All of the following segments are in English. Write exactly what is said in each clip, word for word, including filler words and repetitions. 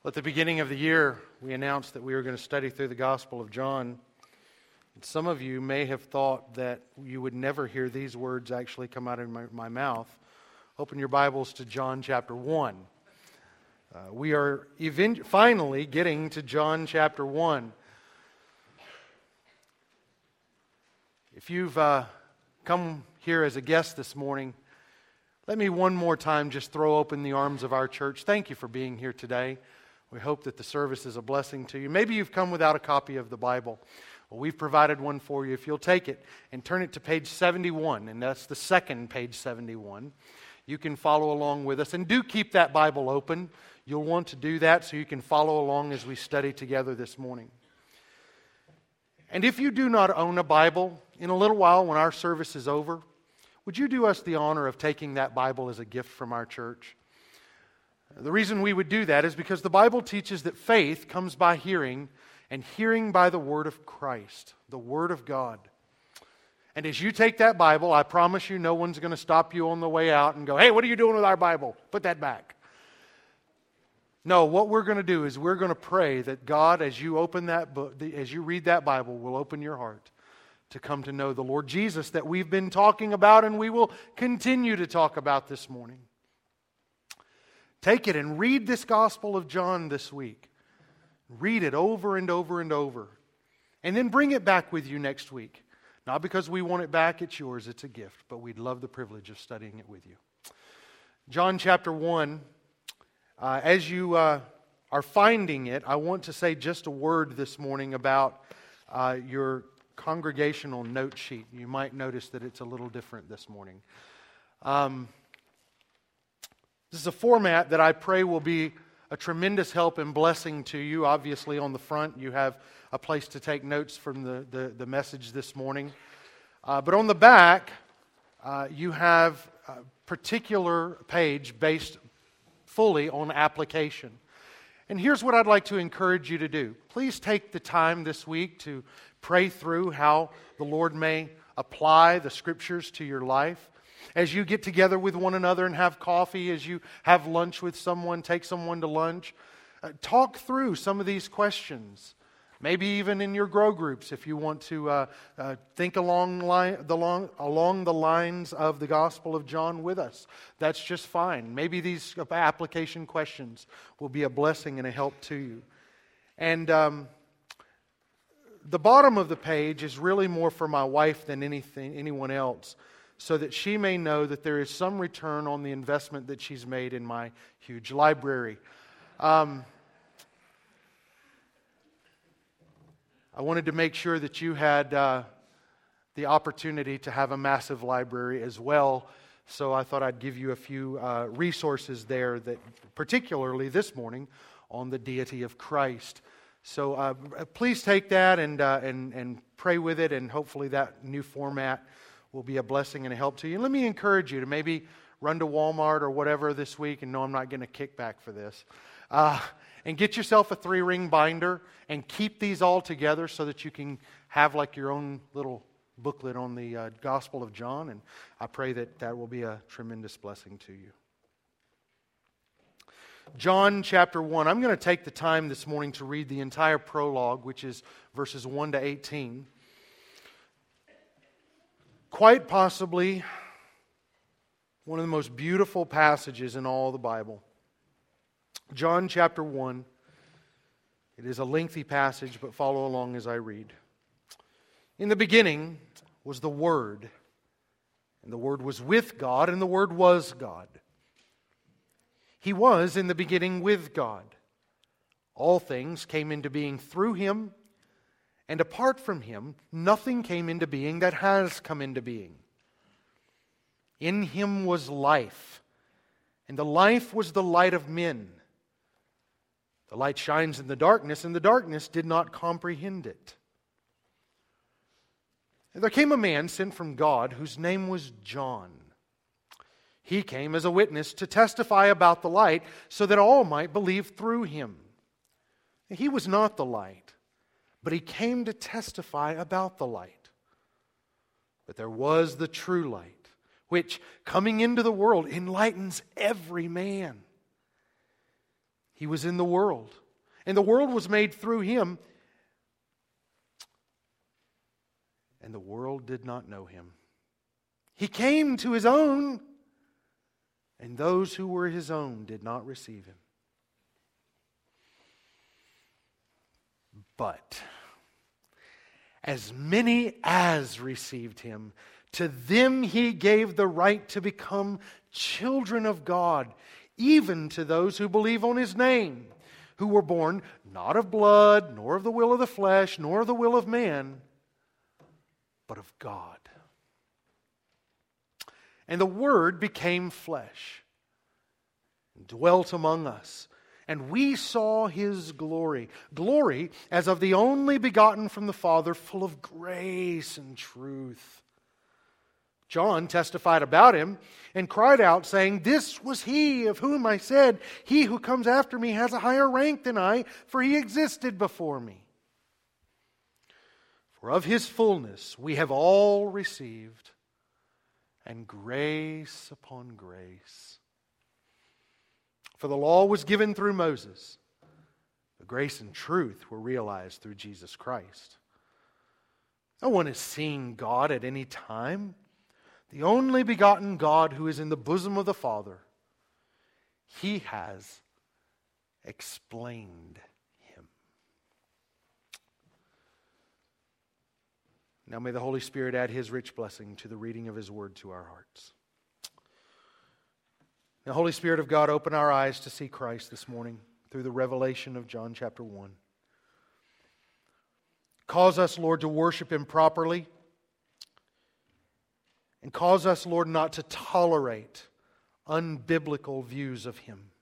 At the beginning of the year, we announced that we were going to study through the Gospel of John. And some of you may have thought that you would never hear these words actually come out of my, my mouth. Open your Bibles to John chapter one. Uh, we are event- finally getting to John chapter one. If you've uh, come here as a guest this morning, let me one more time just throw open the arms of our church. Thank you for being here today. We hope that the service is a blessing to you. Maybe you've come without a copy of the Bible. Well, we've provided one for you. If you'll take it and turn it to page seventy-one, and that's the second page seventy-one, you can follow along with us. And do keep that Bible open. You'll want to do that so you can follow along as we study together this morning. And if you do not own a Bible, in a little while when our service is over, would you do us the honor of taking that Bible as a gift from our church? The reason we would do that is because the Bible teaches that faith comes by hearing, and hearing by the Word of Christ, the Word of God. And as you take that Bible, I promise you no one's going to stop you on the way out and go, "Hey, what are you doing with our Bible? Put that back." No, what we're going to do is we're going to pray that God, as you open that book, as you read that Bible, will open your heart to come to know the Lord Jesus that we've been talking about and we will continue to talk about this morning. Take it and read this Gospel of John this week. Read it over and over and over. And then bring it back with you next week. Not because we want it back, it's yours, it's a gift. But we'd love the privilege of studying it with you. John chapter one. Uh, as you uh, are finding it, I want to say just a word this morning about uh, your congregational note sheet. You might notice that it's a little different this morning. Um... This is a format that I pray will be a tremendous help and blessing to you. Obviously, on the front, you have a place to take notes from the, the, the message this morning. Uh, but on the back, uh, you have a particular page based fully on application. And here's what I'd like to encourage you to do. Please take the time this week to pray through how the Lord may apply the Scriptures to your life. As you get together with one another and have coffee, as you have lunch with someone, take someone to lunch, uh, talk through some of these questions. Maybe even in your grow groups if you want to uh, uh, think along, line, the long, along the lines of the Gospel of John with us. That's just fine. Maybe these application questions will be a blessing and a help to you. And um, the bottom of the page is really more for my wife than anything, anyone else, so that she may know that there is some return on the investment that she's made in my huge library. Um, I wanted to make sure that you had uh, the opportunity to have a massive library as well, so I thought I'd give you a few uh, resources there, that particularly this morning on the deity of Christ. So uh, please take that and, uh, and, and pray with it, and hopefully that new format will be a blessing and a help to you. And let me encourage you to maybe run to Walmart or whatever this week, and no, I'm not getting a kickback for this, uh, and get yourself a three-ring binder and keep these all together so that you can have like your own little booklet on the uh, Gospel of John, and I pray that that will be a tremendous blessing to you. John chapter one. I'm going to take the time this morning to read the entire prologue, which is verses one to eighteen. Quite possibly one of the most beautiful passages in all the Bible. John chapter one. It is a lengthy passage, but follow along as I read. In the beginning was the Word, and the Word was with God, and the Word was God. He was in the beginning with God. All things came into being through Him, and apart from Him, nothing came into being that has come into being. In Him was life, and the life was the light of men. The light shines in the darkness, and the darkness did not comprehend it. And there came a man sent from God whose name was John. He came as a witness to testify about the light, so that all might believe through him. He was not the light, but he came to testify about the light. But there was the true light, which, coming into the world, enlightens every man. He was in the world, and the world was made through Him, and the world did not know Him. He came to His own, and those who were His own did not receive Him. But as many as received Him, to them He gave the right to become children of God, even to those who believe on His name, who were born not of blood, nor of the will of the flesh, nor of the will of man, but of God. And the Word became flesh and dwelt among us. And we saw His glory. Glory as of the only begotten from the Father, full of grace and truth. John testified about Him and cried out, saying, "This was He of whom I said, He who comes after me has a higher rank than I, for He existed before me. For of His fullness we have all received, and grace upon grace. For the law was given through Moses, but grace and truth were realized through Jesus Christ. No one has seen God at any time. The only begotten God who is in the bosom of the Father, He has explained Him." Now may the Holy Spirit add His rich blessing to the reading of His word to our hearts. Now, Holy Spirit of God, open our eyes to see Christ this morning through the revelation of John chapter one. Cause us, Lord, to worship Him properly. And cause us, Lord, not to tolerate unbiblical views of Him.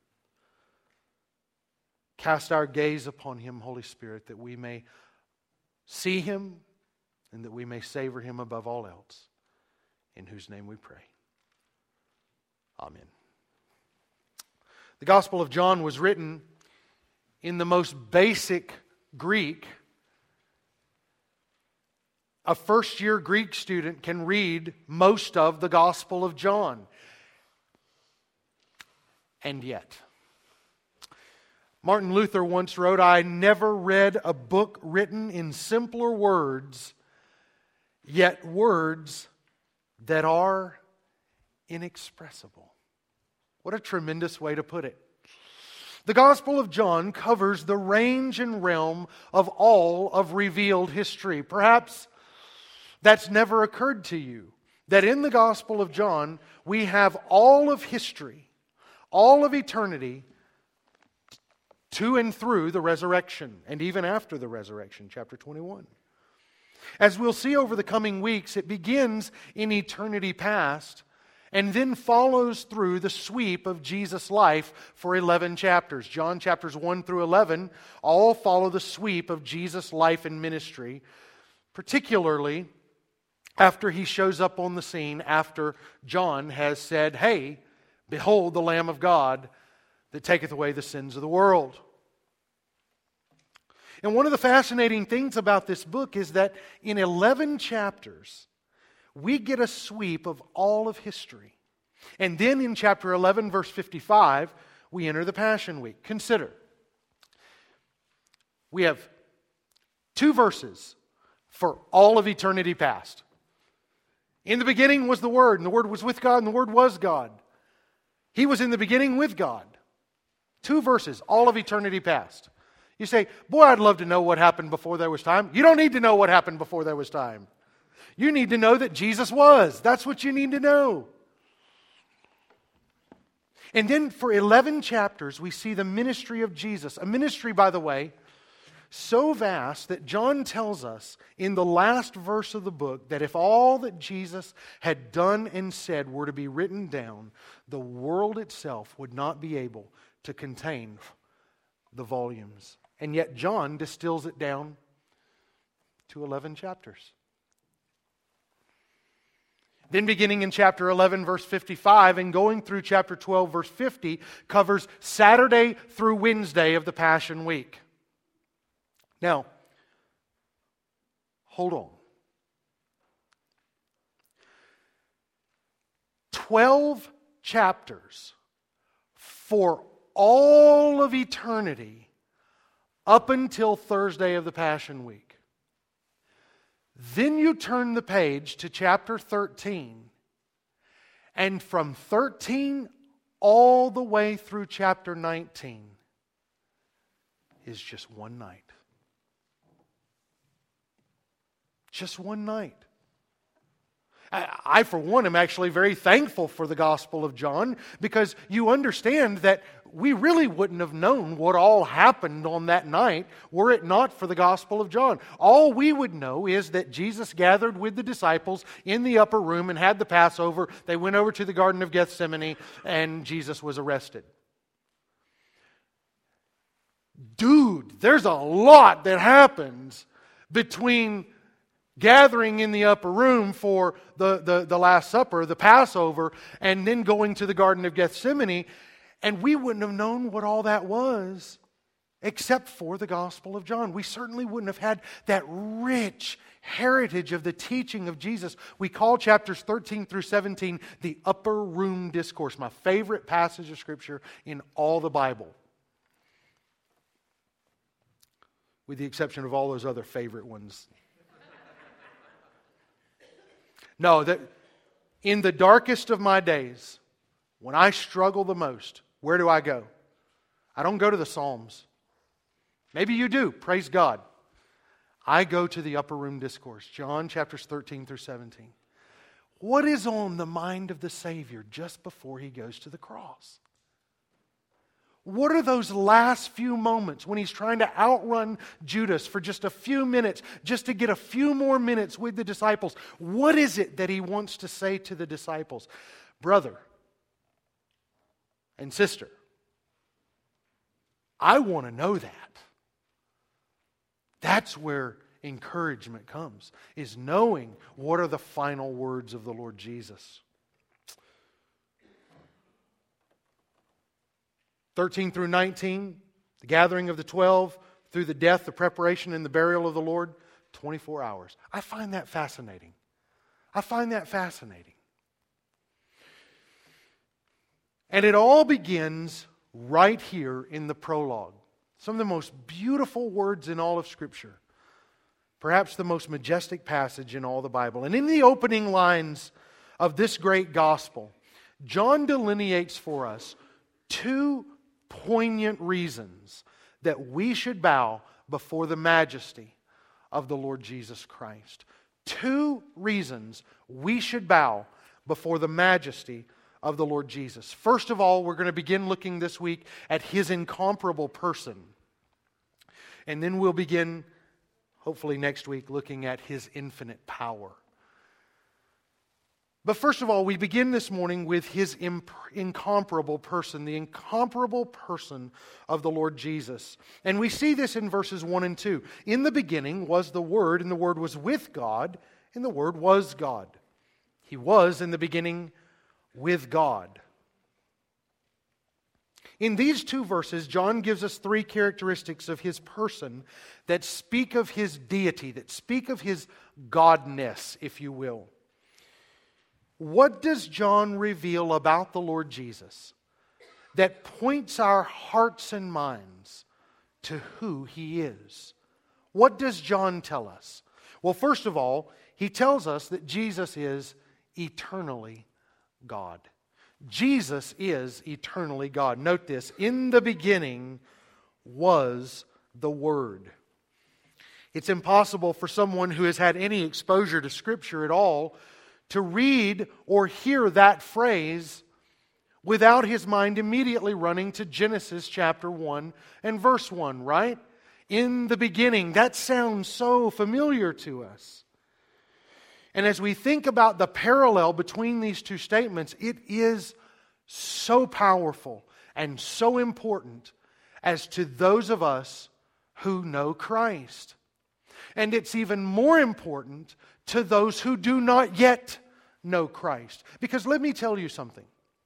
Cast our gaze upon Him, Holy Spirit, that we may see Him and that we may savor Him above all else. In whose name we pray. Amen. The Gospel of John was written in the most basic Greek. A first-year Greek student can read most of the Gospel of John. And yet, Martin Luther once wrote, "I never read a book written in simpler words, yet words that are inexpressible." What a tremendous way to put it. The Gospel of John covers the range and realm of all of revealed history. Perhaps that's never occurred to you, that in the Gospel of John we have all of history, all of eternity, to and through the resurrection, and even after the resurrection, chapter twenty-one. As we'll see over the coming weeks, it begins in eternity past, and then follows through the sweep of Jesus' life for eleven chapters. John chapters one through eleven all follow the sweep of Jesus' life and ministry, particularly after He shows up on the scene after John has said, "Hey, behold the Lamb of God that taketh away the sins of the world." And one of the fascinating things about this book is that in eleven chapters, we get a sweep of all of history. And then in chapter eleven, verse fifty-five, we enter the Passion Week. Consider, we have two verses for all of eternity past. In the beginning was the Word, and the Word was with God, and the Word was God. He was in the beginning with God. Two verses, all of eternity past. You say, "Boy, I'd love to know what happened before there was time." You don't need to know what happened before there was time. You need to know that Jesus was. That's what you need to know. And then for eleven chapters, we see the ministry of Jesus. A ministry, by the way, so vast that John tells us in the last verse of the book that if all that Jesus had done and said were to be written down, the world itself would not be able to contain the volumes. And yet John distills it down to eleven chapters. Then beginning in chapter eleven, verse fifty-five, and going through chapter twelve, verse fifty, covers Saturday through Wednesday of the Passion Week. Now, hold on. Twelve chapters for all of eternity up until Thursday of the Passion Week. Then you turn the page to chapter thirteen, and from thirteen all the way through chapter nineteen is just one night. Just one night. I, for one, am actually very thankful for the Gospel of John, because you understand that we really wouldn't have known what all happened on that night were it not for the Gospel of John. All we would know is that Jesus gathered with the disciples in the upper room and had the Passover. They went over to the Garden of Gethsemane, and Jesus was arrested. Dude, there's a lot that happens between gathering in the upper room for the, the, the Last Supper, the Passover, and then going to the Garden of Gethsemane. And we wouldn't have known what all that was except for the Gospel of John. We certainly wouldn't have had that rich heritage of the teaching of Jesus. We call chapters thirteen through seventeen the Upper Room Discourse, my favorite passage of Scripture in all the Bible, with the exception of all those other favorite ones. No, that in the darkest of my days, when I struggle the most, where do I go? I don't go to the Psalms. Maybe you do, praise God. I go to the Upper Room Discourse, John chapters thirteen through seventeen. What is on the mind of the Savior just before He goes to the cross? What are those last few moments when He's trying to outrun Judas for just a few minutes, just to get a few more minutes with the disciples? What is it that He wants to say to the disciples? Brother and sister, I want to know that. That's where encouragement comes, is knowing what are the final words of the Lord Jesus. thirteen through nineteen, the gathering of the twelve, through the death, the preparation, and the burial of the Lord, twenty-four hours. I find that fascinating. I find that fascinating. And it all begins right here in the prologue. Some of the most beautiful words in all of Scripture. Perhaps the most majestic passage in all the Bible. And in the opening lines of this great gospel, John delineates for us two poignant reasons that we should bow before the majesty of the Lord Jesus Christ. Two reasons we should bow before the majesty of the Lord Jesus. First of all, we're going to begin looking this week at His incomparable person. And then we'll begin, hopefully next week, looking at His infinite power. But first of all, we begin this morning with His imp- incomparable person, the incomparable person of the Lord Jesus. And we see this in verses one and two. In the beginning was the Word, and the Word was with God, and the Word was God. He was in the beginning with God. In these two verses, John gives us three characteristics of His person that speak of His deity, that speak of His godness, if you will. What does John reveal about the Lord Jesus that points our hearts and minds to who He is? What does John tell us? Well, first of all, he tells us that Jesus is eternally God. Jesus is eternally God. Note this, in the beginning was the Word. It's impossible for someone who has had any exposure to Scripture at all to read or hear that phrase without his mind immediately running to Genesis chapter one and verse one, right? In the beginning. That sounds so familiar to us. And as we think about the parallel between these two statements, it is so powerful and so important as to those of us who know Christ. And it's even more important to those who do not yet know Christ. Because let me tell you something.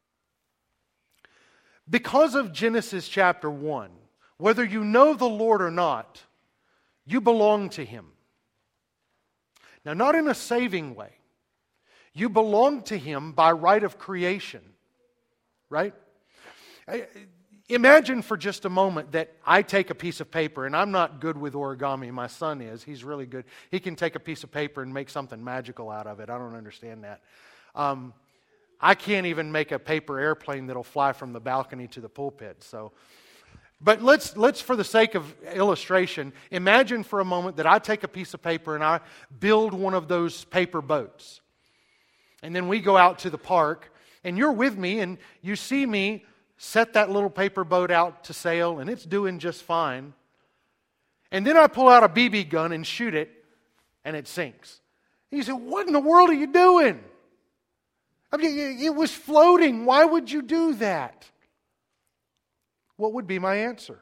Because of Genesis chapter one, whether you know the Lord or not, you belong to Him. Now, not in a saving way. You belong to Him by right of creation. Right? Imagine for just a moment that I take a piece of paper, and I'm not good with origami. My son is. He's really good. He can take a piece of paper and make something magical out of it. I don't understand that. Um, I can't even make a paper airplane that'll fly from the balcony to the pulpit. So, but let's let's for the sake of illustration, imagine for a moment that I take a piece of paper and I build one of those paper boats, and then we go out to the park, and you're with me, and you see me set that little paper boat out to sail, and it's doing just fine. And then I pull out a B B gun and shoot it, and it sinks. And you say, what in the world are you doing? I mean, it was floating. Why would you do that? What would be my answer?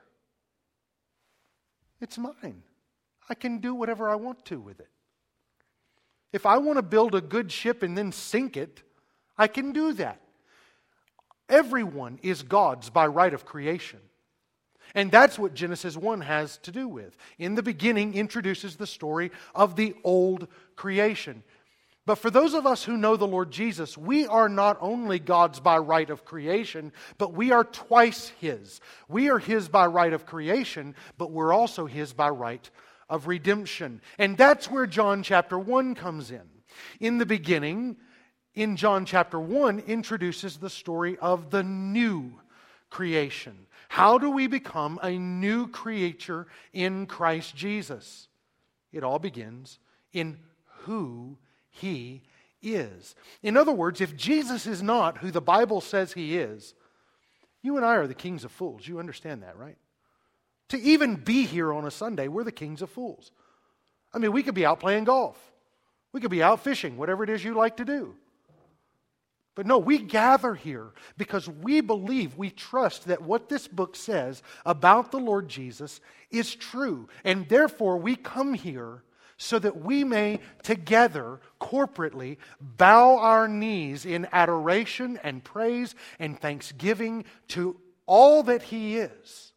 It's mine. I can do whatever I want to with it. If I want to build a good ship and then sink it, I can do that. Everyone is God's by right of creation. And that's what Genesis one has to do with. In the beginning introduces the story of the old creation. But for those of us who know the Lord Jesus, we are not only God's by right of creation, but we are twice His. We are His by right of creation, but we're also His by right of redemption. And that's where John chapter one comes in. In the beginning, in John chapter one, introduces the story of the new creation. How do we become a new creature in Christ Jesus? It all begins in who He is. In other words, if Jesus is not who the Bible says He is, you and I are the kings of fools. You understand that, right? To even be here on a Sunday, we're the kings of fools. I mean, we could be out playing golf. We could be out fishing, whatever it is you like to do. But no, we gather here because we believe, we trust that what this book says about the Lord Jesus is true. And therefore, we come here so that we may together, corporately, bow our knees in adoration and praise and thanksgiving to all that He is.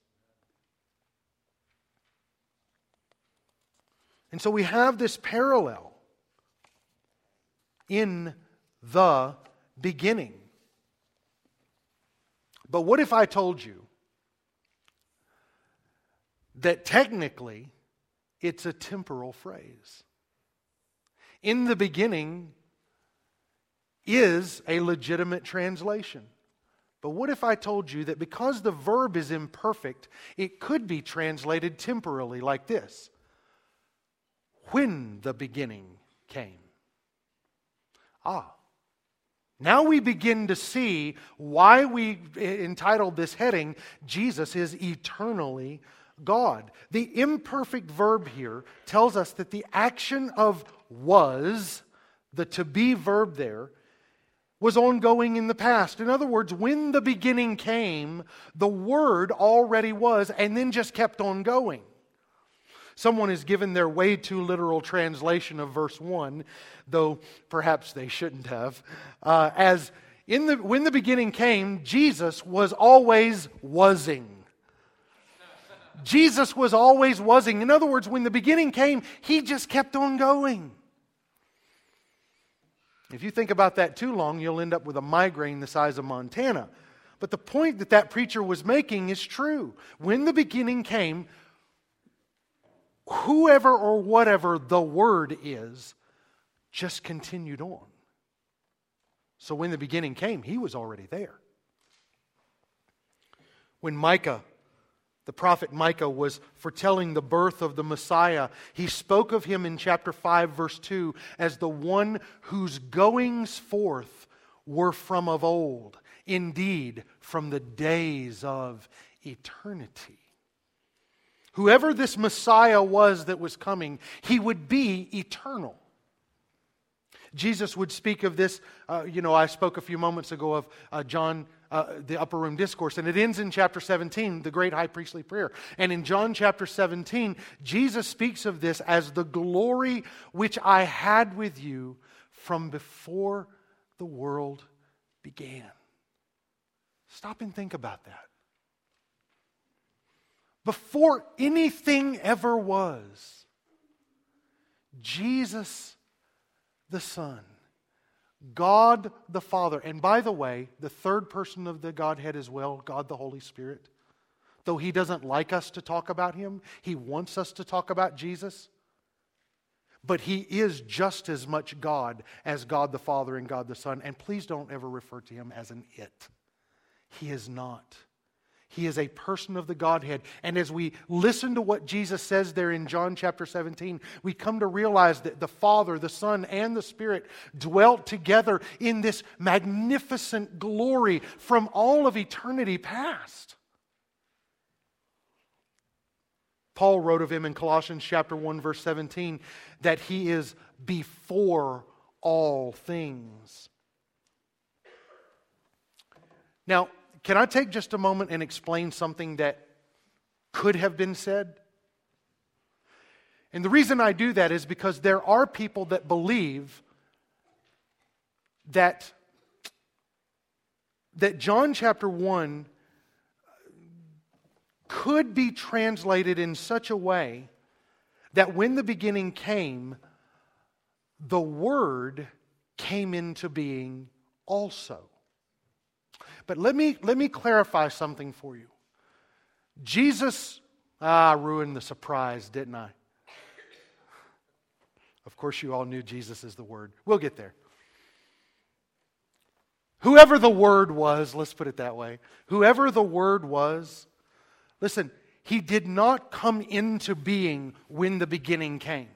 And so we have this parallel in the beginning. But what if I told you that technically it's a temporal phrase? In the beginning is a legitimate translation. But what if I told you that because the verb is imperfect, it could be translated temporally like this? When the beginning came. Ah. Now we begin to see why we entitled this heading, Jesus is eternally God. The imperfect verb here tells us that the action of was, the to be verb there, was ongoing in the past. In other words, when the beginning came, the Word already was and then just kept on going. Someone has given their way too literal translation of verse one, though perhaps they shouldn't have, uh, as in the when the beginning came, Jesus was always wasing. Jesus was always wasing. In other words, when the beginning came, He just kept on going. If you think about that too long, you'll end up with a migraine the size of Montana. But the point that that preacher was making is true. When the beginning came, whoever or whatever the Word is just continued on. So when the beginning came, He was already there. When Micah, the prophet Micah, was foretelling the birth of the Messiah, he spoke of Him in chapter five, verse two, as the one whose goings forth were from of old, indeed, from the days of eternity. Whoever this Messiah was that was coming, He would be eternal. Jesus would speak of this, uh, you know, I spoke a few moments ago of uh, John, uh, the Upper Room Discourse, and it ends in chapter seventeen, the great high priestly prayer. And in John chapter seventeen, Jesus speaks of this as the glory which I had with you from before the world began. Stop and think about that. Before anything ever was, Jesus the Son, God the Father, and by the way, the third person of the Godhead as well, God the Holy Spirit, Though He doesn't like us to talk about Him, He wants us to talk about Jesus. But He is just as much God as God the Father and God the Son. And please don't ever refer to Him as an it. He is not. He is a person of the Godhead. And as we listen to what Jesus says there in John chapter seventeen, we come to realize that the Father, the Son, and the Spirit dwelt together in this magnificent glory from all of eternity past. Paul wrote of Him in Colossians chapter one, verse seventeen, that He is before all things. Now, can I take just a moment and explain something that could have been said? And the reason I do that is because there are people that believe that, that John chapter one could be translated in such a way that when the beginning came, the Word came into being also. But let me, let me clarify something for you. Jesus, ah, I ruined the surprise, didn't I? Of course you all knew Jesus is the Word. We'll get there. Whoever the Word was, let's put it that way. Whoever the Word was, listen, He did not come into being when the beginning came.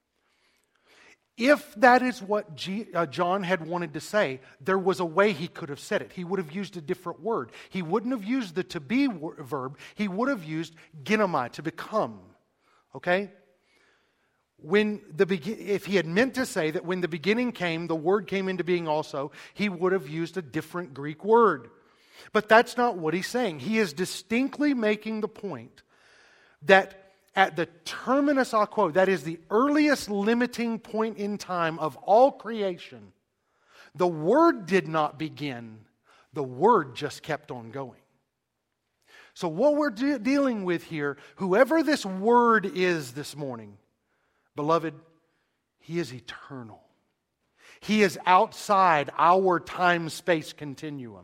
If that is what G, uh, John had wanted to say, there was a way he could have said it. He would have used a different word. He wouldn't have used the to be wor- verb. He would have used ginomai, to become. Okay? When the be- if he had meant to say that when the beginning came, the Word came into being also, he would have used a different Greek word. But that's not what he's saying. He is distinctly making the point that at the terminus a quo, that is the earliest limiting point in time of all creation, the Word did not begin. The Word just kept on going. So what we're de- dealing with here, whoever this Word is this morning, beloved, He is eternal. He is outside our time-space continuum.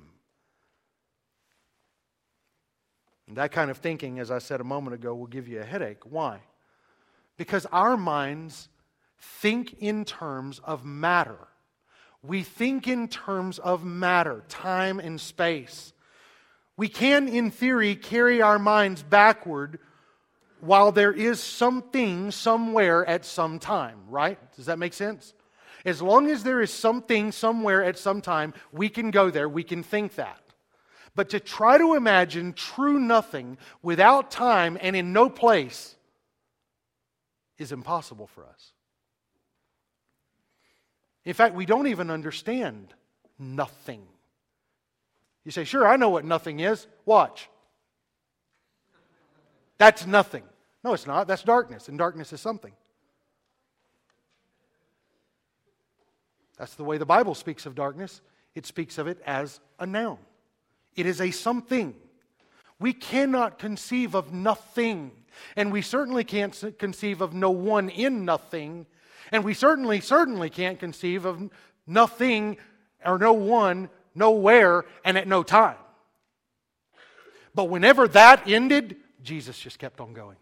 And that kind of thinking, as I said a moment ago, will give you a headache. Why? Because our minds think in terms of matter. We think in terms of matter, time and space. We can, in theory, carry our minds backward while there is something somewhere at some time, right? Does that make sense? As long as there is something somewhere at some time, we can go there, we can think that. But to try to imagine true nothing without time and in no place is impossible for us. In fact, we don't even understand nothing. You say, sure, I know what nothing is. Watch. That's nothing. No, it's not. That's darkness, and darkness is something. That's the way the Bible speaks of darkness. It speaks of it as a noun. It is a something. We cannot conceive of nothing. And we certainly can't conceive of no one in nothing. And we certainly, certainly can't conceive of nothing or no one, nowhere, and at no time. But whenever that ended, Jesus just kept on going.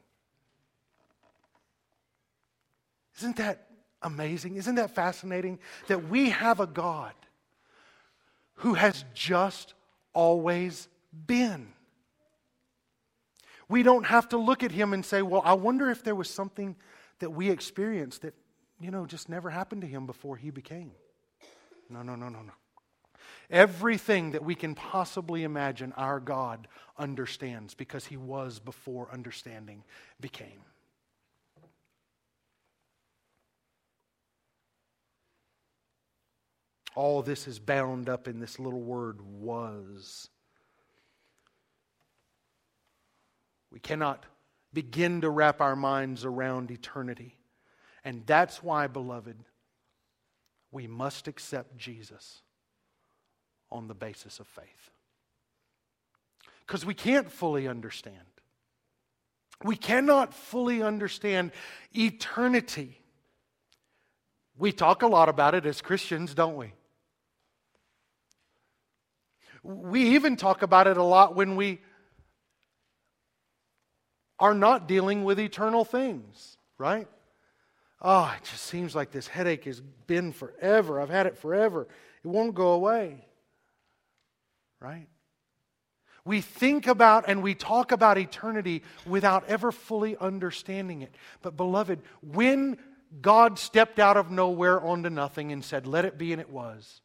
Isn't that amazing? Isn't that fascinating? That we have a God who has just always been. We don't have to look at Him and say, well, I wonder if there was something that we experienced that, you know, just never happened to Him before He became. No, no, no, no, no. Everything that we can possibly imagine, our God understands because He was before understanding became. All this is bound up in this little word, was. We cannot begin to wrap our minds around eternity. And that's why, beloved, we must accept Jesus on the basis of faith. Because we can't fully understand. We cannot fully understand eternity. We talk a lot about it as Christians, don't we? We even talk about it a lot when we are not dealing with eternal things, right? Oh, it just seems like this headache has been forever. I've had it forever. It won't go away, right? We think about and we talk about eternity without ever fully understanding it. But beloved, when God stepped out of nowhere onto nothing and said, "Let it be," and it was,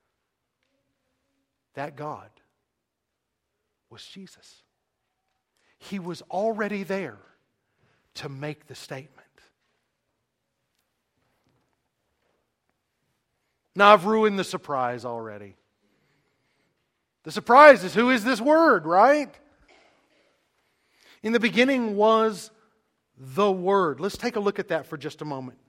that God was Jesus. He was already there to make the statement. Now I've ruined the surprise already. The surprise is, who is this Word, right? In the beginning was the Word. Let's take a look at that for just a moment.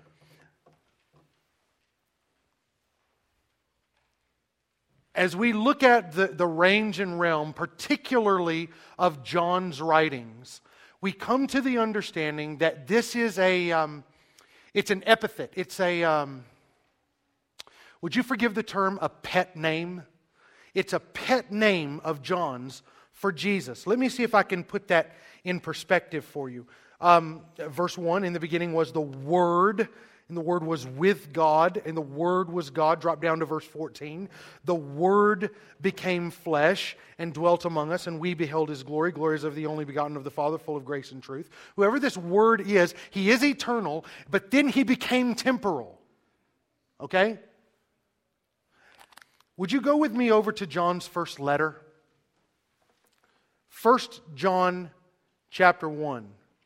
As we look at the, the range and realm, particularly of John's writings, we come to the understanding that this is a, um, it's an epithet. It's a, um, would you forgive the term, a pet name? It's a pet name of John's for Jesus. Let me see if I can put that in perspective for you. Um, verse one, in the beginning was the Word, and the Word was with God, and the Word was God. Drop down to verse fourteen. The Word became flesh and dwelt among us, and we beheld His glory. Glory is of the only begotten of the Father, full of grace and truth. Whoever this Word is, He is eternal, but then He became temporal. Okay? Would you go with me over to John's first letter? First John chapter one.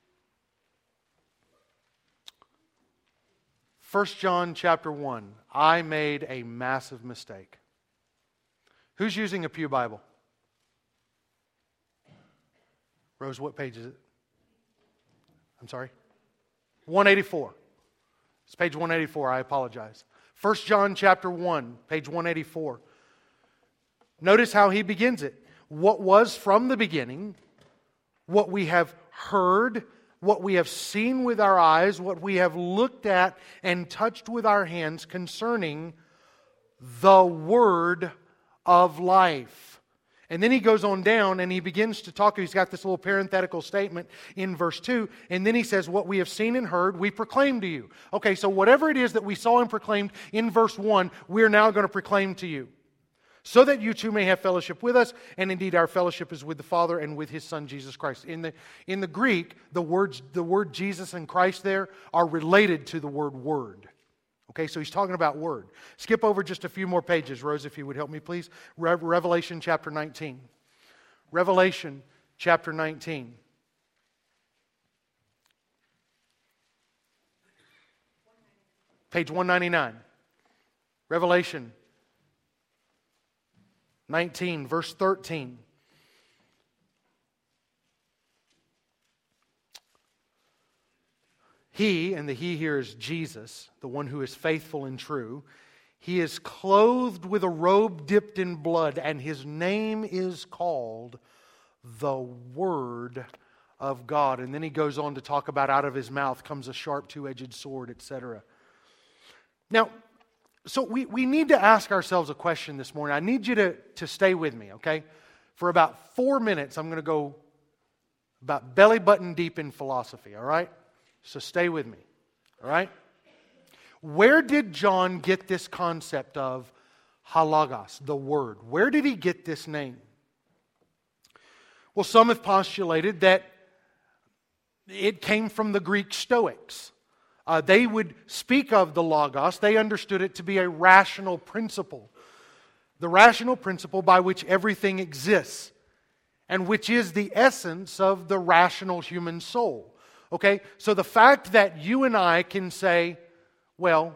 First John chapter one. I made a massive mistake. Who's using a Pew Bible? Rose, what page is it? I'm sorry? one eighty-four. It's page one eighty-four. I apologize. First John chapter one, page one eighty-four. Notice how he begins it. What was from the beginning, what we have heard, what we have seen with our eyes, what we have looked at and touched with our hands concerning the Word of life. And then he goes on down and he begins to talk. He's got this little parenthetical statement in verse two. And then he says, what we have seen and heard, we proclaim to you. Okay, so whatever it is that we saw and proclaimed in verse one, we're now going to proclaim to you. So that you too may have fellowship with us. And indeed our fellowship is with the Father and with His Son Jesus Christ. In the, in the Greek, the words, the word Jesus and Christ there are related to the word Word. Okay, so he's talking about Word. Skip over just a few more pages, Rose, if you would help me, please. Re- Revelation chapter nineteen. Revelation chapter nineteen. Page one ninety-nine. Revelation nineteen, verse thirteen. He, and the He here is Jesus, the one who is faithful and true. He is clothed with a robe dipped in blood, and His name is called the Word of God. And then he goes on to talk about out of His mouth comes a sharp two-edged sword, et cetera. Now, so we, we need to ask ourselves a question this morning. I need you to, to stay with me, okay? For about four minutes, I'm going to go about belly button deep in philosophy, all right? So stay with me, all right? Where did John get this concept of halagos, the Word? Where did he get this name? Well, some have postulated that it came from the Greek Stoics. Uh, they would speak of the logos. They understood it to be a rational principle. The rational principle by which everything exists, and which is the essence of the rational human soul. Okay, so the fact that you and I can say, well,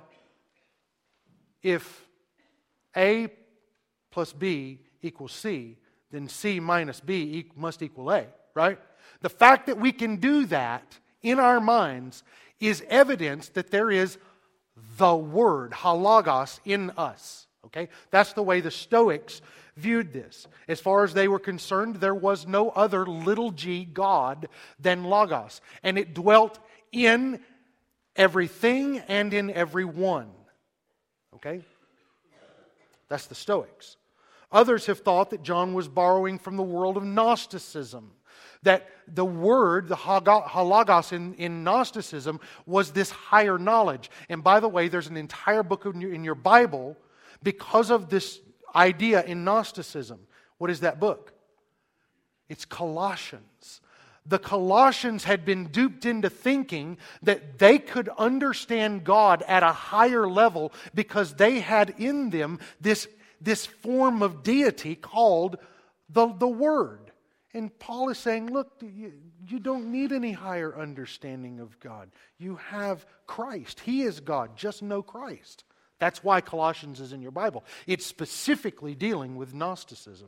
if A plus B equals C, then C minus B must equal A, right? The fact that we can do that in our minds is evidence that there is the Word, halagos, in us. Okay, that's the way the Stoics viewed this. As far as they were concerned, there was no other little g God than Logos. And it dwelt in everything and in everyone. Okay? That's the Stoics. Others have thought that John was borrowing from the world of Gnosticism. That the word, the halagos in, in Gnosticism, was this higher knowledge. And by the way, there's an entire book in your, in your Bible because of this idea in Gnosticism. What is that book? It's Colossians. The Colossians had been duped into thinking that they could understand God at a higher level because they had in them this, this form of deity called the, the Word. And Paul is saying, look, you, you don't need any higher understanding of God. You have Christ. He is God. Just know Christ. That's why Colossians is in your Bible. It's specifically dealing with Gnosticism.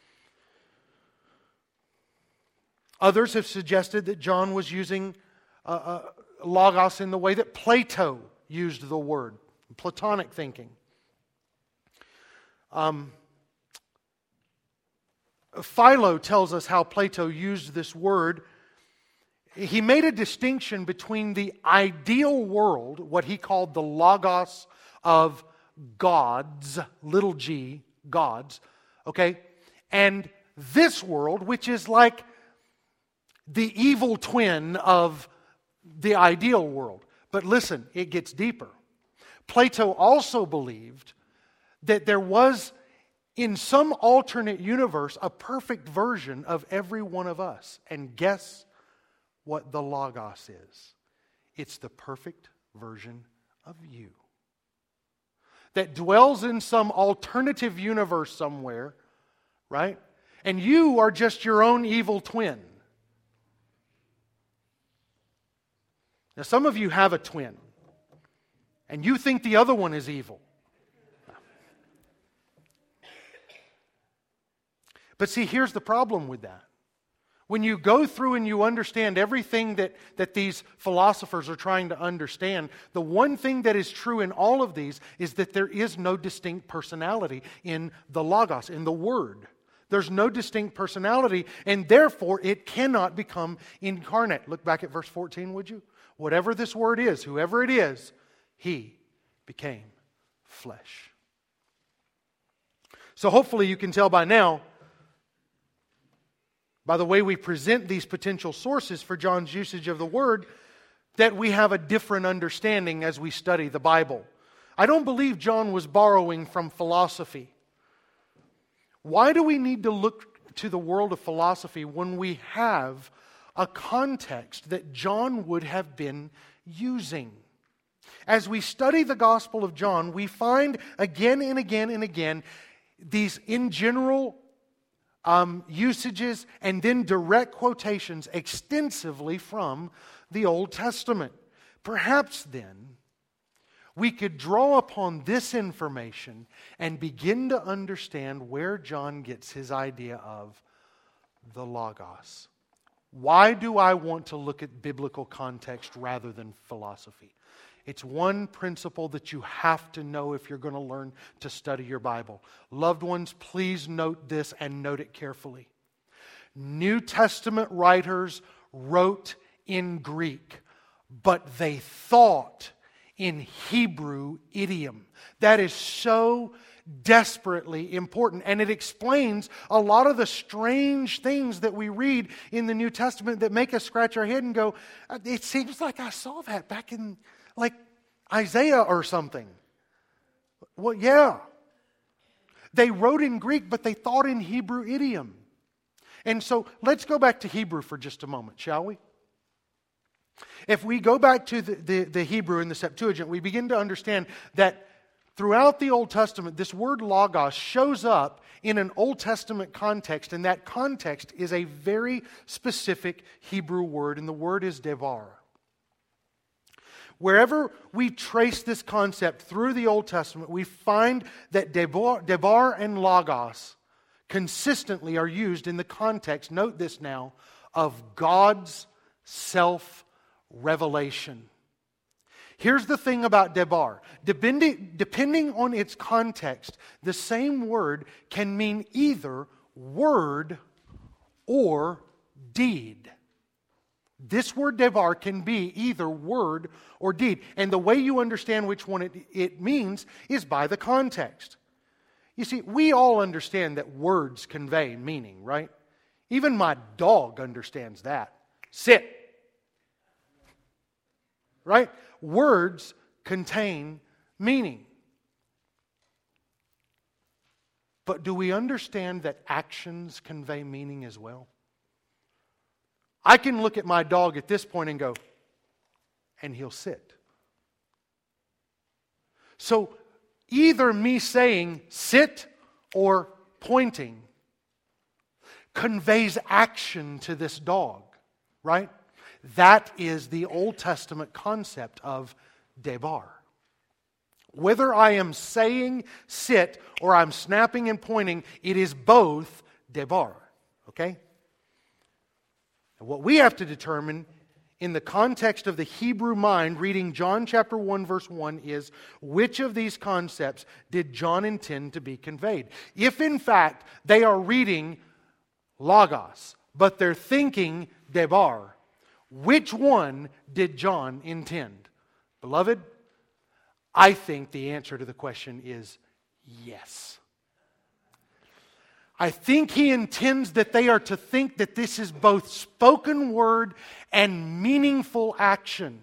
Others have suggested that John was using uh, uh, logos in the way that Plato used the word, Platonic thinking. Um, Philo tells us how Plato used this word. He made a distinction between the ideal world, what he called the logos of gods, little g, gods, okay, and this world, which is like the evil twin of the ideal world. But listen, it gets deeper. Plato also believed that there was, in some alternate universe, a perfect version of every one of us. And guess what the Logos is? It's the perfect version of you. That dwells in some alternative universe somewhere, right? And you are just your own evil twin. Now, some of you have a twin, and you think the other one is evil. But see, here's the problem with that. When you go through and you understand everything that, that these philosophers are trying to understand, the one thing that is true in all of these is that there is no distinct personality in the Logos, in the Word. There's no distinct personality, and therefore it cannot become incarnate. Look back at verse fourteen, would you? Whatever this Word is, whoever it is, He became flesh. So hopefully you can tell by now, by the way we present these potential sources for John's usage of the word, that we have a different understanding as we study the Bible. I don't believe John was borrowing from philosophy. Why do we need to look to the world of philosophy when we have a context that John would have been using? As we study the Gospel of John, we find again and again and again these in general Um, usages and then direct quotations extensively from the Old Testament. Perhaps then we could draw upon this information and begin to understand where John gets his idea of the Logos. Why do I want to look at biblical context rather than philosophy? It's one principle that you have to know if you're going to learn to study your Bible. Loved ones, please note this and note it carefully. New Testament writers wrote in Greek, but they thought in Hebrew idiom. That is so desperately important, and it explains a lot of the strange things that we read in the New Testament that make us scratch our head and go, it seems like I saw that back in like Isaiah or something. Well, yeah. They wrote in Greek, but they thought in Hebrew idiom. And so let's go back to Hebrew for just a moment, shall we? If we go back to the, the, the Hebrew in the Septuagint, we begin to understand that throughout the Old Testament, this word logos shows up in an Old Testament context, and that context is a very specific Hebrew word, and the word is devar. Wherever we trace this concept through the Old Testament, we find that devar, devar and logos consistently are used in the context, note this now, of God's self-revelation. Here's the thing about devar. Depending, depending on its context, the same word can mean either word or deed. This word devar can be either word or deed. And the way you understand which one it, it means is by the context. You see, we all understand that words convey meaning, right? Even my dog understands that. Sit. Right? Words contain meaning. But do we understand that actions convey meaning as well? I can look at my dog at this point and go, and he'll sit. So either me saying sit or pointing conveys action to this dog, right? That is the Old Testament concept of debar. Whether I am saying sit or I'm snapping and pointing, it is both debar. Okay? And what we have to determine in the context of the Hebrew mind, reading John chapter one verse one, is which of these concepts did John intend to be conveyed? If in fact they are reading logos, but they're thinking debar, which one did John intend? Beloved, I think the answer to the question is yes. I think he intends that they are to think that this is both spoken word and meaningful action.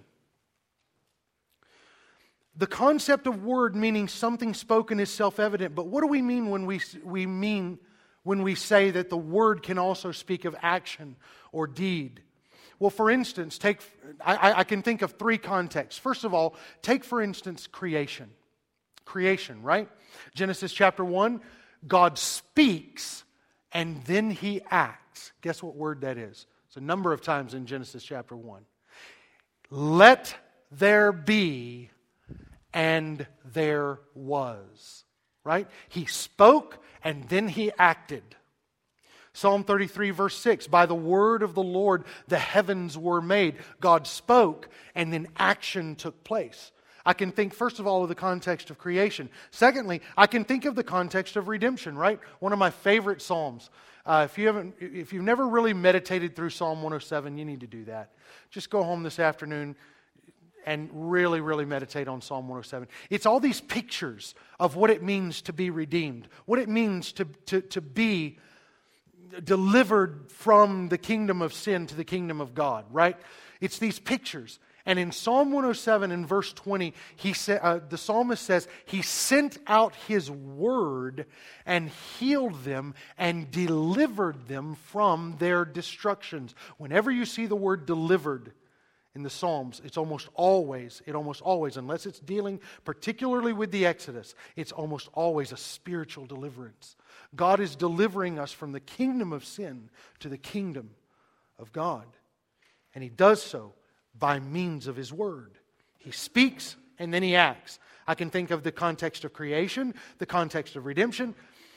The concept of word meaning something spoken is self-evident, but what do we mean when we, we mean when we say that the word can also speak of action or deed? Well, for instance, take I, I can think of three contexts. First of all, take for instance creation. Creation, right? Genesis chapter one, God speaks and then He acts. Guess what word that is? It's a number of times in Genesis chapter one. Let there be, and there was. Right? He spoke and then He acted. Psalm thirty-three verse six, by the word of the Lord the heavens were made. God spoke and then action took place. I can think first of all of the context of creation. Secondly, I can think of the context of redemption, right? One of my favorite Psalms. Uh, if you haven't, if you've never really meditated through Psalm one oh seven, you need to do that. Just go home this afternoon and really, really meditate on Psalm one oh seven. It's all these pictures of what it means to be redeemed, what it means to, to, to be delivered from the kingdom of sin to the kingdom of God, right? It's these pictures. And in Psalm one oh seven in verse twenty, he sa- uh, the psalmist says, He sent out His word and healed them and delivered them from their destructions. Whenever you see the word delivered in the Psalms, it's almost always, it almost always, unless it's dealing particularly with the Exodus, it's almost always a spiritual deliverance. God is delivering us from the kingdom of sin to the kingdom of God. And He does so by means of His word. He speaks and then He acts. I can think of the context of creation, the context of redemption.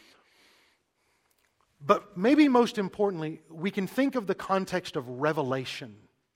But maybe most importantly, we can think of the context of revelation.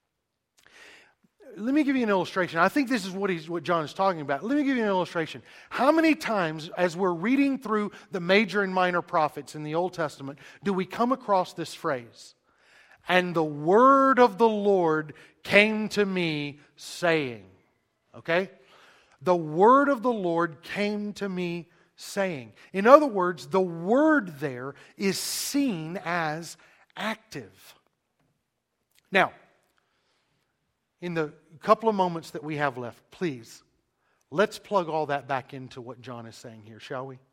Let me give you an illustration. I think this is what he's, what John is talking about. Let me give you an illustration. How many times, as we're reading through the major and minor prophets in the Old Testament, do we come across this phrase? And the word of the Lord came to me saying. Okay? The word of the Lord came to me saying. In other words, the word there is seen as active. Now, in the couple of moments that we have left, please, let's plug all that back into what John is saying here, shall we?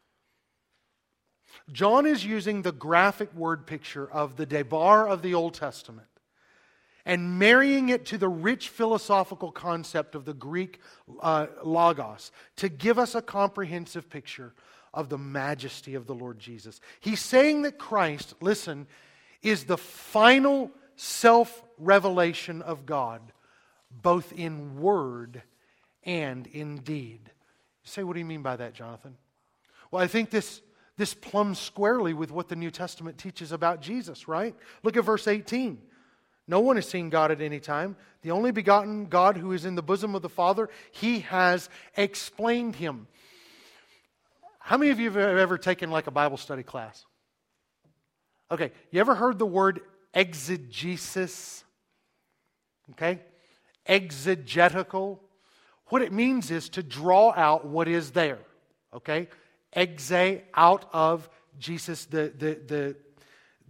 John is using the graphic word picture of the debar of the Old Testament and marrying it to the rich philosophical concept of the Greek uh, logos to give us a comprehensive picture of the majesty of the Lord Jesus. He's saying that Christ, listen, is the final self-revelation of God, both in word and in deed. You say, what do you mean by that, Jonathan? Well, I think this, this plumbs squarely with what the New Testament teaches about Jesus, right? Look at verse eighteen. No one has seen God at any time. The only begotten God who is in the bosom of the Father, He has explained Him. How many of you have ever taken like a Bible study class? Okay, you ever heard the word exegesis? Okay? Exegetical. What it means is to draw out what is there. Okay? Exe, out of Jesus, the, the, the,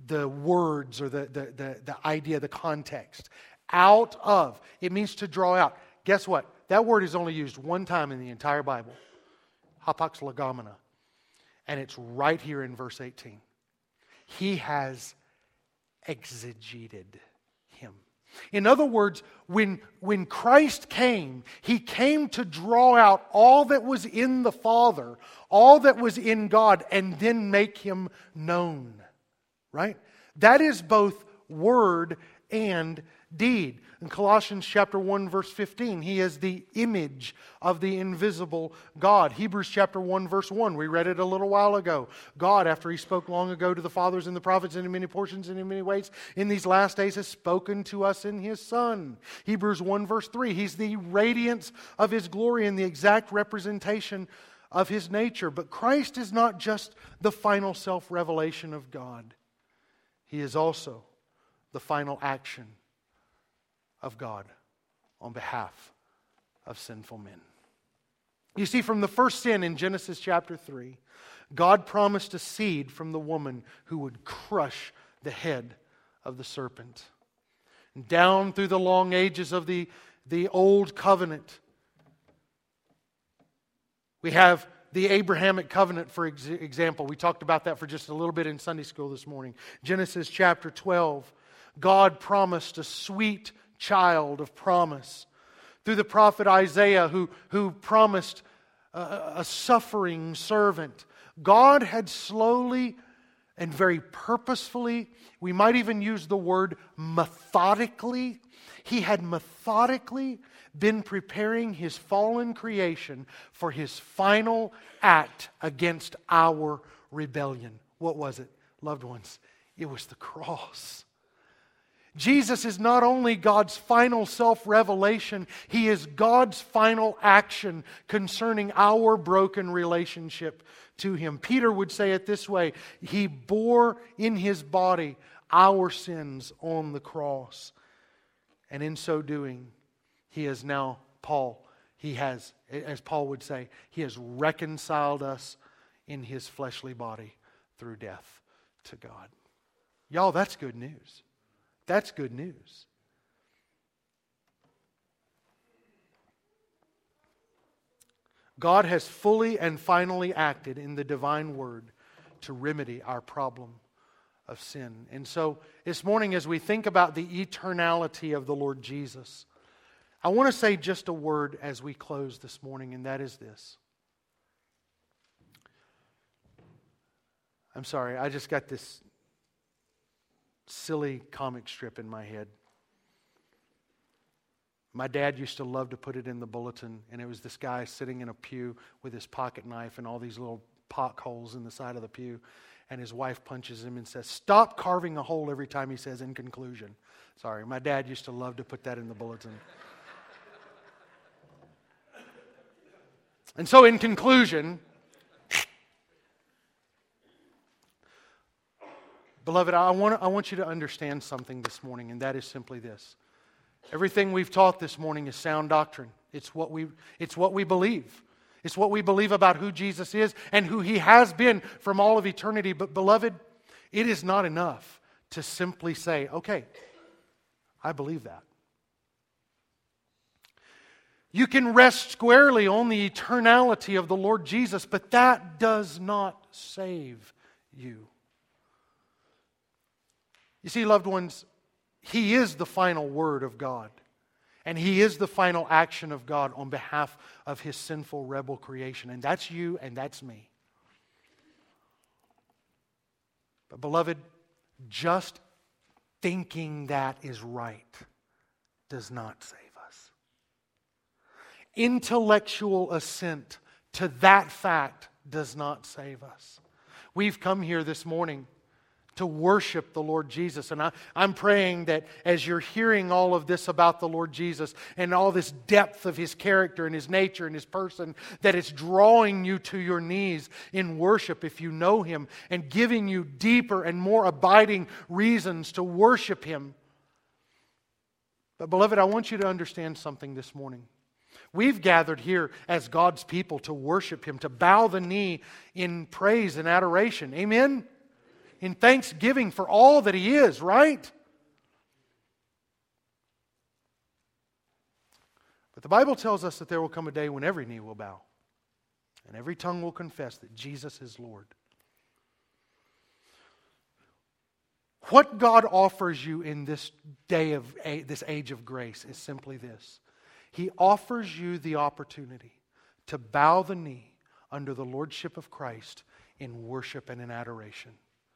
the words or the, the, the, the idea, the context. Out of. It means to draw out. Guess what? That word is only used one time in the entire Bible. Hapax legomena. And it's right here in verse eighteen. He has exegeted him. In other words, when, when Christ came, He came to draw out all that was in the Father, all that was in God, and then make Him known. Right? That is both word and deed. In Colossians chapter one verse fifteen, He is the image of the invisible God. Hebrews chapter one verse one, we read it a little while ago. God, after He spoke long ago to the fathers and the prophets in many portions and in many ways, in these last days has spoken to us in His Son. Hebrews one verse three, He's the radiance of His glory and the exact representation of His nature. But Christ is not just the final self-revelation of God. He is also the final action of God on behalf of sinful men. You see, from the first sin in Genesis chapter three, God promised a seed from the woman who would crush the head of the serpent. And down through the long ages of the, the old covenant, we have the Abrahamic covenant, for example. We talked about that for just a little bit in Sunday school this morning. Genesis chapter twelve, God promised a sweet child of promise. Through the prophet Isaiah, who, who promised a, a suffering servant. God had slowly and very purposefully, we might even use the word methodically, He had methodically been preparing His fallen creation for His final act against our rebellion. What was it, loved ones? It was the cross. Jesus is not only God's final self-revelation, He is God's final action concerning our broken relationship to Him. Peter would say it this way, He bore in His body our sins on the cross. And in so doing, He is now, Paul, He has, as Paul would say, He has reconciled us in His fleshly body through death to God. Y'all, that's good news. That's good news. God has fully and finally acted in the divine word to remedy our problem of sin. And so this morning, as we think about the eternality of the Lord Jesus, I want to say just a word as we close this morning, and that is this. I'm sorry, I just got this silly comic strip in my head. My dad used to love to put it in the bulletin, and it was this guy sitting in a pew with his pocket knife and all these little pock holes in the side of the pew, and his wife punches him and says, "Stop carving a hole every time he says in conclusion." Sorry, my dad used to love to put that in the bulletin. And so in conclusion, beloved, I want, I want you to understand something this morning, and that is simply this. Everything we've taught this morning is sound doctrine. It's what we, it's what we believe. It's what we believe about who Jesus is and who He has been from all of eternity. But beloved, it is not enough to simply say, okay, I believe that. You can rest squarely on the eternality of the Lord Jesus, but that does not save you. You see, loved ones, He is the final word of God. And He is the final action of God on behalf of His sinful rebel creation. And that's you and that's me. But beloved, just thinking that is right does not save us. Intellectual assent to that fact does not save us. We've come here this morning to worship the Lord Jesus. And I, I'm praying that as you're hearing all of this about the Lord Jesus and all this depth of His character and His nature and His person, that it's drawing you to your knees in worship if you know Him and giving you deeper and more abiding reasons to worship Him. But beloved, I want you to understand something this morning. We've gathered here as God's people to worship Him, to bow the knee in praise and adoration. Amen? in thanksgiving for all that He is, right? But the Bible tells us that there will come a day when every knee will bow and every tongue will confess that Jesus is Lord. What God offers you in this day of this age of grace is simply this. He offers you the opportunity to bow the knee under the lordship of Christ in worship and in adoration.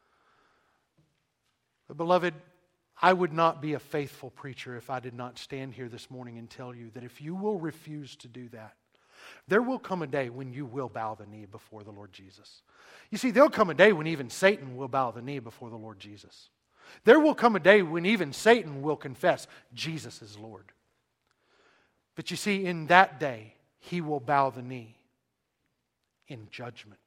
But beloved, I would not be a faithful preacher if I did not stand here this morning and tell you that if you will refuse to do that, there will come a day when you will bow the knee before the Lord Jesus. You see, there'll come a day when even Satan will bow the knee before the Lord Jesus. There will come a day when even Satan will confess Jesus is Lord. But you see, in that day, he will bow the knee in judgment.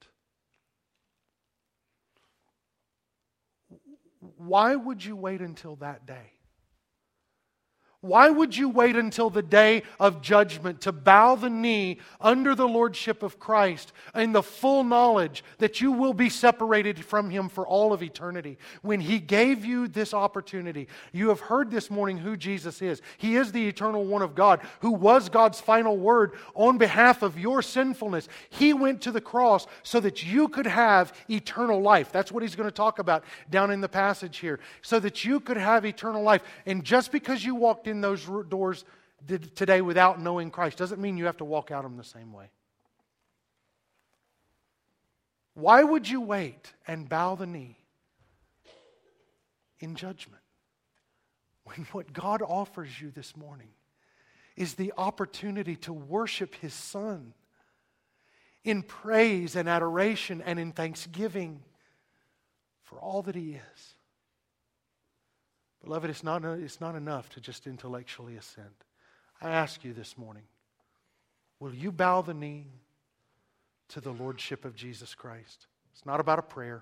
Why would you wait until that day? Why would you wait until the day of judgment to bow the knee under the lordship of Christ in the full knowledge that you will be separated from Him for all of eternity? When He gave you this opportunity, you have heard this morning who Jesus is. He is the eternal one of God who was God's final word on behalf of your sinfulness. He went to the cross so that you could have eternal life. That's what He's going to talk about down in the passage here. So that you could have eternal life. And just because you walked in those doors today without knowing Christ doesn't mean you have to walk out them the same way. Why would you wait and bow the knee in judgment when what God offers you this morning is the opportunity to worship His Son in praise and adoration and in thanksgiving for all that He is? Beloved, it's not, it's not enough to just intellectually assent. I ask you this morning, will you bow the knee to the lordship of Jesus Christ? It's not about a prayer.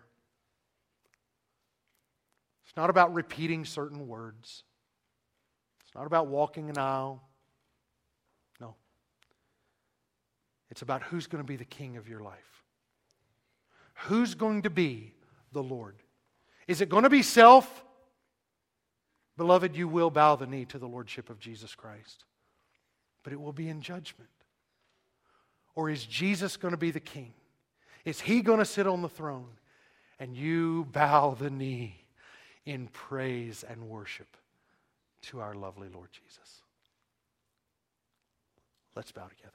It's not about repeating certain words. It's not about walking an aisle. No. It's about who's going to be the king of your life. Who's going to be the Lord? Is it going to be self? Beloved, you will bow the knee to the lordship of Jesus Christ. But it will be in judgment. Or is Jesus going to be the king? Is He going to sit on the throne? And you bow the knee in praise and worship to our lovely Lord Jesus. Let's bow together.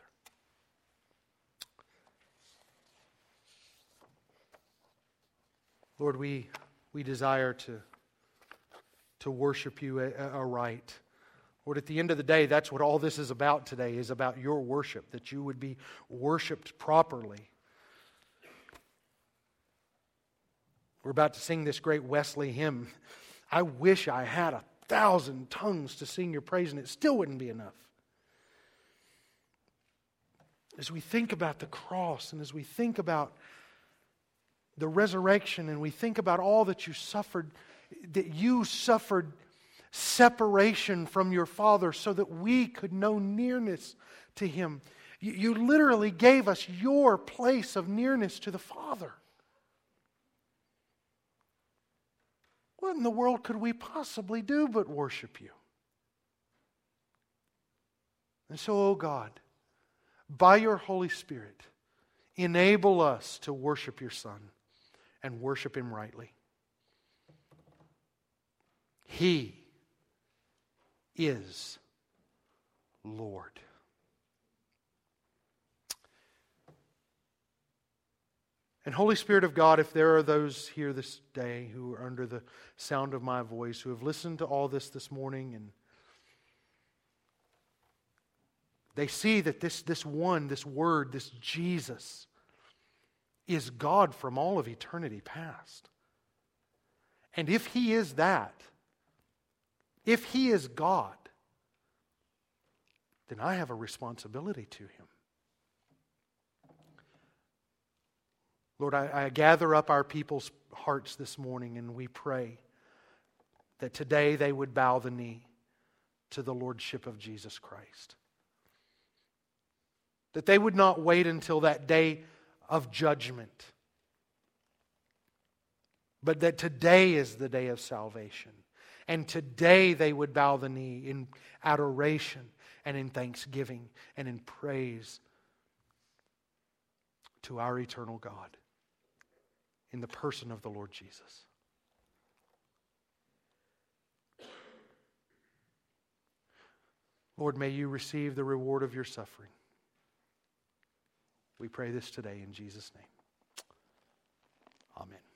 Lord, we, we desire to to worship You aright. Lord, at the end of the day, that's what all this is about today, is about Your worship, that You would be worshiped properly. We're about to sing this great Wesley hymn. I wish I had a thousand tongues to sing Your praise, and it still wouldn't be enough. As we think about the cross, and as we think about the resurrection, and we think about all that You suffered, that You suffered separation from Your Father so that we could know nearness to Him. You, you literally gave us Your place of nearness to the Father. What in the world could we possibly do but worship You? And so, oh God, by Your Holy Spirit, enable us to worship Your Son and worship Him rightly. He is Lord. And Holy Spirit of God, if there are those here this day who are under the sound of my voice, who have listened to all this this morning, and they see that this, this one, this Word, this Jesus, is God from all of eternity past. And if He is that, if He is God, then I have a responsibility to Him. Lord, I, I gather up our people's hearts this morning, and we pray that today they would bow the knee to the lordship of Jesus Christ. That they would not wait until that day of judgment but that today is the day of salvation. And today they would bow the knee in adoration and in thanksgiving and in praise to our eternal God in the person of the Lord Jesus. Lord, may you receive the reward of your suffering. We pray this today in Jesus' name. Amen.